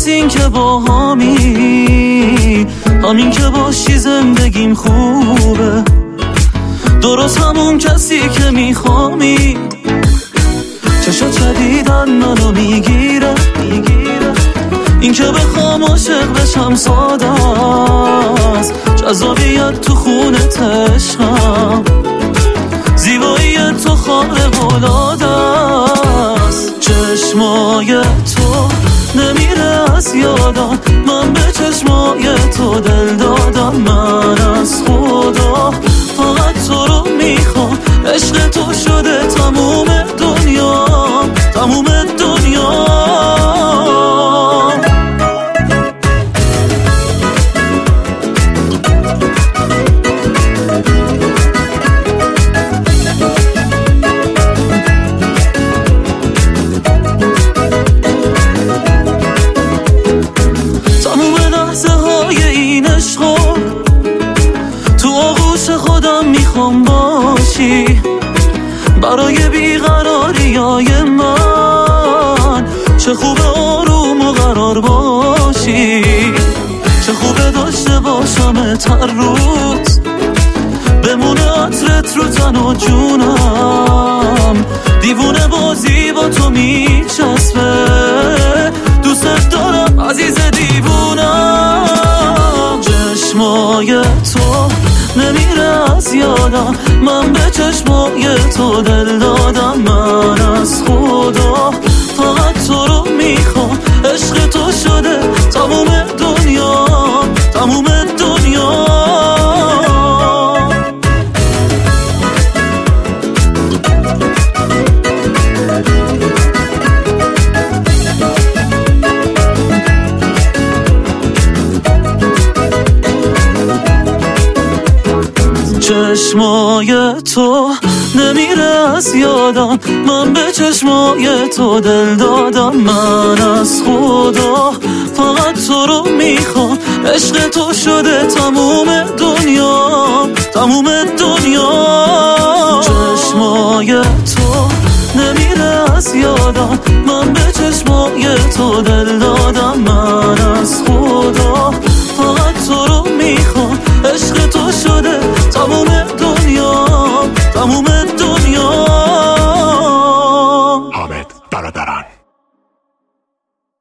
این که با همین که باشی زندگیم خوبه، درست همون کسی که میخوامی. چشات شدیدن منو میگیره، این که بخوام عاشق بشم ساده است، جذابیت تو خونه عشقم، زیبایی تو خارق العاده است. چشمای تو نمیره از یادم، من به چشمای تو دل دادم. من از خدا فقط تو رو میخوام، عشق تو شده تموم دنیا، تموم دنیا. میخوام باشی برای بیقراریای من، چه خوبه آروم و قرار باشی، چه خوبه داشته باشم هر روز، بمونه عطرت رو تن و جونم، دیوونه بازی با تو میچسبه، دوست دارم عزیز دیوونم. چشمای تو نمیره از یادم، من به چشمای تو دل دادم. من از خدا فقط تو رو میخوام، عشق تو شده تموم دنیا، تموم دنیا. چشمای تو نمیره از یادم، من به چشمای تو دل دادم. من از خدا فقط تو رو میخوام، عشق تو شده تموم دنیا، تموم دنیا. چشمای تو نمیره از یادم، من به چشمای تو دل دادم. من از خدا فقط تو رو میخوام، عشق تو شده تموم دنیا، تموم دنیا. حامد برادران.